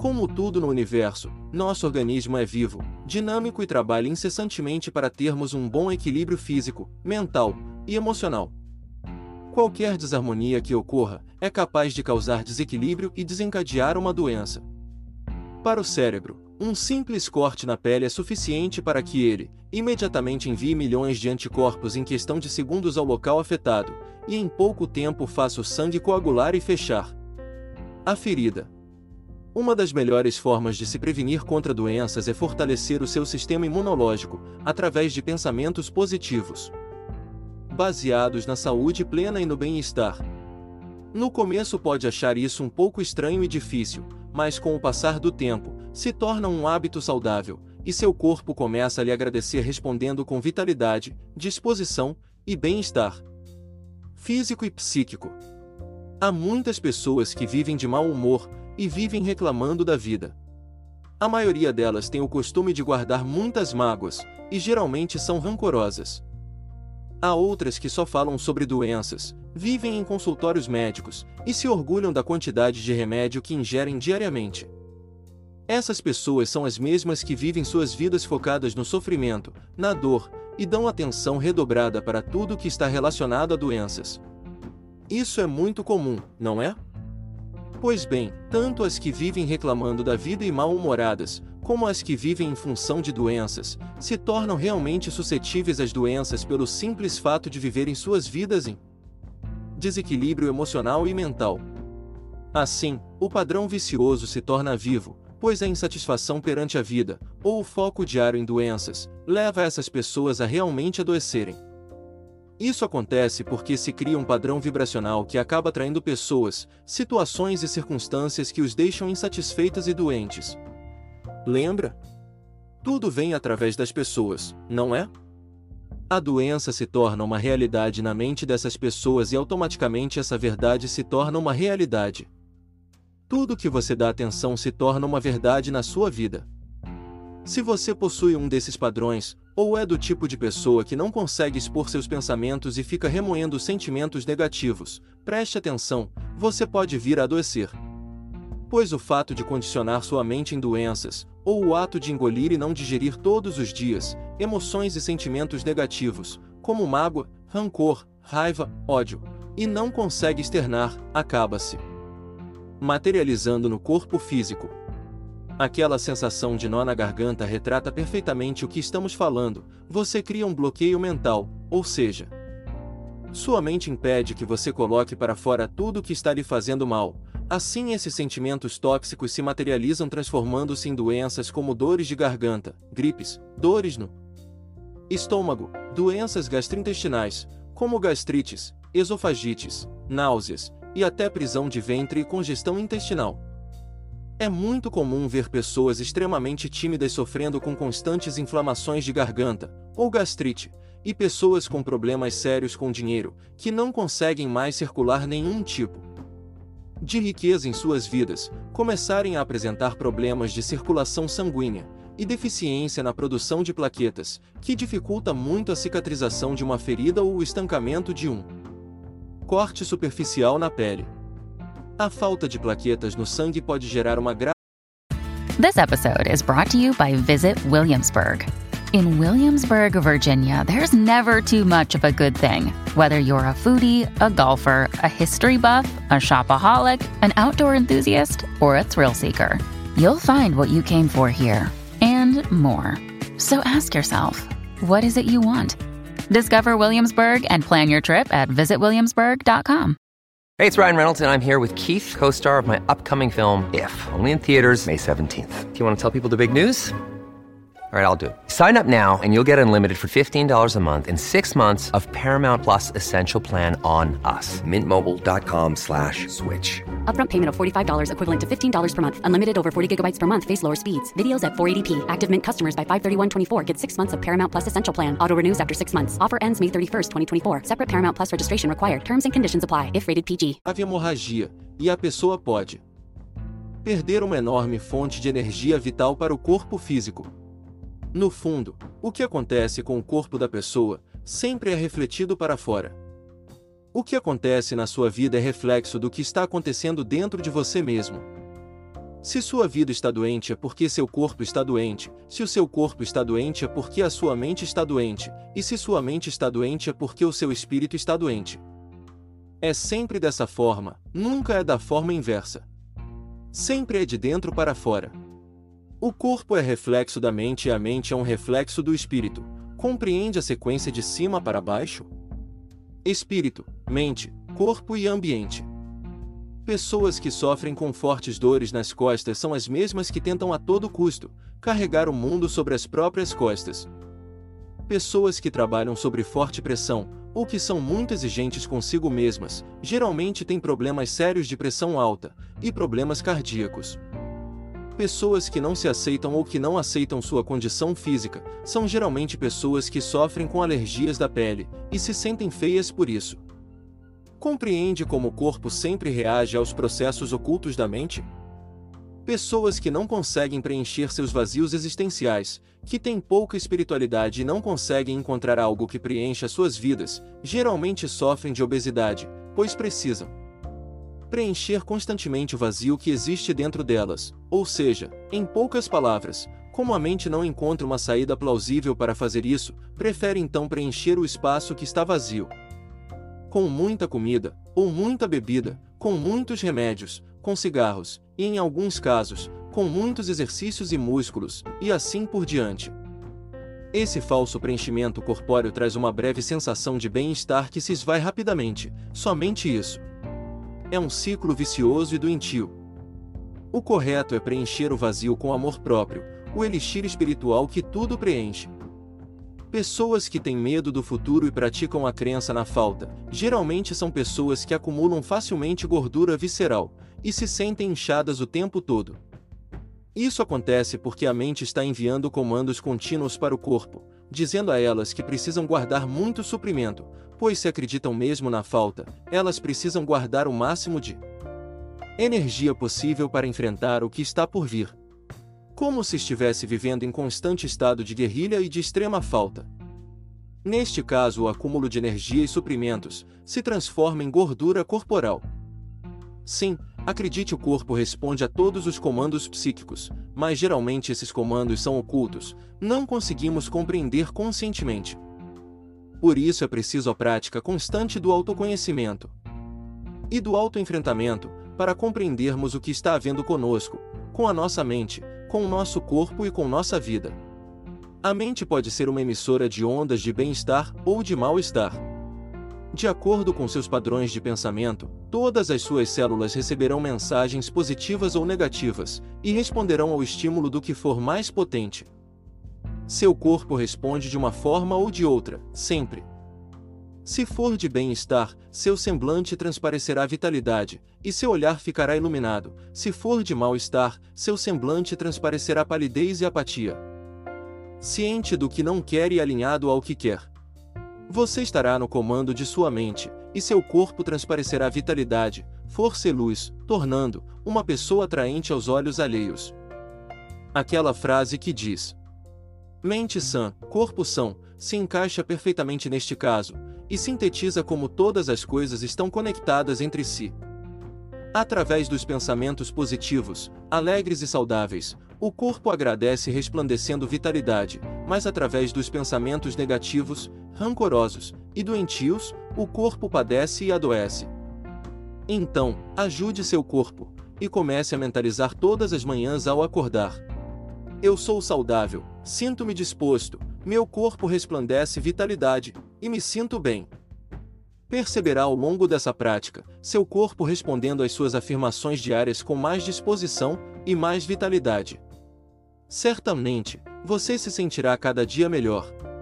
Como tudo no universo, nosso organismo é vivo, dinâmico e trabalha incessantemente para termos um bom equilíbrio físico, mental e emocional. Qualquer desarmonia que ocorra é capaz de causar desequilíbrio e desencadear uma doença. Para o cérebro, um simples corte na pele é suficiente para que ele, imediatamente envie milhões de anticorpos em questão de segundos ao local afetado, e em pouco tempo faça o sangue coagular e fechar a ferida. Uma das melhores formas de se prevenir contra doenças é fortalecer o seu sistema imunológico, através de pensamentos positivos, baseados na saúde plena e no bem-estar. No começo pode achar isso um pouco estranho e difícil, mas com o passar do tempo, se torna um hábito saudável, e seu corpo começa a lhe agradecer respondendo com vitalidade, disposição e bem-estar físico e psíquico. Há muitas pessoas que vivem de mau humor e vivem reclamando da vida. A maioria delas tem o costume de guardar muitas mágoas, e geralmente são rancorosas. Há outras que só falam sobre doenças, vivem em consultórios médicos, e se orgulham da quantidade de remédio que ingerem diariamente. Essas pessoas são as mesmas que vivem suas vidas focadas no sofrimento, na dor, e dão atenção redobrada para tudo que está relacionado a doenças. Isso é muito comum, não é? Pois bem, tanto as que vivem reclamando da vida e mal-humoradas, como as que vivem em função de doenças, se tornam realmente suscetíveis às doenças pelo simples fato de viverem suas vidas em desequilíbrio emocional e mental. Assim, o padrão vicioso se torna vivo, pois a insatisfação perante a vida, ou o foco diário em doenças, leva essas pessoas a realmente adoecerem. Isso acontece porque se cria um padrão vibracional que acaba atraindo pessoas, situações e circunstâncias que os deixam insatisfeitas e doentes. Lembra? Tudo vem através das pessoas, não é? A doença se torna uma realidade na mente dessas pessoas e automaticamente essa verdade se torna uma realidade. Tudo que você dá atenção se torna uma verdade na sua vida. Se você possui um desses padrões, ou é do tipo de pessoa que não consegue expor seus pensamentos e fica remoendo sentimentos negativos, preste atenção, você pode vir a adoecer. Pois o fato de condicionar sua mente em doenças, ou o ato de engolir e não digerir todos os dias, emoções e sentimentos negativos, como mágoa, rancor, raiva, ódio, e não consegue externar, acaba-se materializando no corpo físico. Aquela sensação de nó na garganta retrata perfeitamente o que estamos falando. Você cria um bloqueio mental, ou seja, sua mente impede que você coloque para fora tudo o que está lhe fazendo mal. Assim, esses sentimentos tóxicos se materializam transformando-se em doenças como dores de garganta, gripes, dores no estômago, doenças gastrointestinais, como gastrites, esofagites, náuseas, e até prisão de ventre e congestão intestinal. É muito comum ver pessoas extremamente tímidas sofrendo com constantes inflamações de garganta, ou gastrite, e pessoas com problemas sérios com dinheiro, que não conseguem mais circular nenhum tipo de riqueza em suas vidas, começarem a apresentar problemas de circulação sanguínea, e deficiência na produção de plaquetas, que dificulta muito a cicatrização de uma ferida ou o estancamento de um corte superficial na pele. A falta de plaquetas no sangue pode gerar uma grave. This episode is brought to you by Visit Williamsburg. In Williamsburg, Virginia, there's never too much of a good thing. Whether you're a foodie, a golfer, a history buff, a shopaholic, an outdoor enthusiast, or a thrill seeker, you'll find what you came for here and more. So ask yourself, what is it you want? Discover Williamsburg and plan your trip at visitwilliamsburg.com. Hey, it's Ryan Reynolds, and I'm here with Keith, co-star of my upcoming film, If, only in theaters May 17th. Do you want to tell people the big news? All right, I'll do it. Sign up now and you'll get unlimited for $15 a month and 6 months of Paramount Plus Essential Plan on us. MintMobile.com/switch. Upfront payment of $45 equivalent to $15 per month. Unlimited over 40 gigabytes per month. Face lower speeds. Videos at 480p. Active Mint customers by 531.24 get 6 months of Paramount Plus Essential Plan. Auto renews after 6 months. Offer ends May 31st, 2024. Separate Paramount Plus registration required. Terms and conditions apply if rated PG. Hemorragia, e a pessoa pode perder uma enorme fonte de energia vital para o corpo físico. No fundo, o que acontece com o corpo da pessoa sempre é refletido para fora. O que acontece na sua vida é reflexo do que está acontecendo dentro de você mesmo. Se sua vida está doente é porque seu corpo está doente, se o seu corpo está doente é porque a sua mente está doente, e se sua mente está doente é porque o seu espírito está doente. É sempre dessa forma, nunca é da forma inversa. Sempre é de dentro para fora. O corpo é reflexo da mente e a mente é um reflexo do espírito. Compreende a sequência de cima para baixo? Espírito, mente, corpo e ambiente. Pessoas que sofrem com fortes dores nas costas são as mesmas que tentam a todo custo carregar o mundo sobre as próprias costas. Pessoas que trabalham sob forte pressão, ou que são muito exigentes consigo mesmas, geralmente têm problemas sérios de pressão alta e problemas cardíacos. Pessoas que não se aceitam ou que não aceitam sua condição física, são geralmente pessoas que sofrem com alergias da pele e se sentem feias por isso. Compreende como o corpo sempre reage aos processos ocultos da mente? Pessoas que não conseguem preencher seus vazios existenciais, que têm pouca espiritualidade e não conseguem encontrar algo que preencha suas vidas, geralmente sofrem de obesidade, pois precisam preencher constantemente o vazio que existe dentro delas, ou seja, em poucas palavras, como a mente não encontra uma saída plausível para fazer isso, prefere então preencher o espaço que está vazio com muita comida, ou muita bebida, com muitos remédios, com cigarros, e em alguns casos, com muitos exercícios e músculos, e assim por diante. Esse falso preenchimento corpóreo traz uma breve sensação de bem-estar que se esvai rapidamente, somente isso. É um ciclo vicioso e doentio. O correto é preencher o vazio com amor próprio, o elixir espiritual que tudo preenche. Pessoas que têm medo do futuro e praticam a crença na falta, geralmente são pessoas que acumulam facilmente gordura visceral e se sentem inchadas o tempo todo. Isso acontece porque a mente está enviando comandos contínuos para o corpo, dizendo a elas que precisam guardar muito suprimento, pois se acreditam mesmo na falta, elas precisam guardar o máximo de energia possível para enfrentar o que está por vir. Como se estivesse vivendo em constante estado de guerrilha e de extrema falta. Neste caso, o acúmulo de energia e suprimentos se transforma em gordura corporal. Sim, acredite, o corpo responde a todos os comandos psíquicos, mas geralmente esses comandos são ocultos, não conseguimos compreender conscientemente. Por isso é preciso a prática constante do autoconhecimento e do autoenfrentamento, para compreendermos o que está havendo conosco, com a nossa mente, com o nosso corpo e com nossa vida. A mente pode ser uma emissora de ondas de bem-estar ou de mal-estar. De acordo com seus padrões de pensamento, todas as suas células receberão mensagens positivas ou negativas, e responderão ao estímulo do que for mais potente. Seu corpo responde de uma forma ou de outra, sempre. Se for de bem-estar, seu semblante transparecerá vitalidade, e seu olhar ficará iluminado. Se for de mal-estar, seu semblante transparecerá palidez e apatia. Ciente do que não quer e alinhado ao que quer, você estará no comando de sua mente, e seu corpo transparecerá vitalidade, força e luz, tornando uma pessoa atraente aos olhos alheios. Aquela frase que diz: mente sã, corpo são, se encaixa perfeitamente neste caso, e sintetiza como todas as coisas estão conectadas entre si. Através dos pensamentos positivos, alegres e saudáveis, o corpo agradece resplandecendo vitalidade, mas através dos pensamentos negativos, rancorosos e doentios, o corpo padece e adoece. Então, ajude seu corpo, e comece a mentalizar todas as manhãs ao acordar: eu sou saudável, sinto-me disposto, meu corpo resplandece vitalidade, e me sinto bem. Perceberá ao longo dessa prática, seu corpo respondendo às suas afirmações diárias com mais disposição e mais vitalidade. Certamente, você se sentirá cada dia melhor.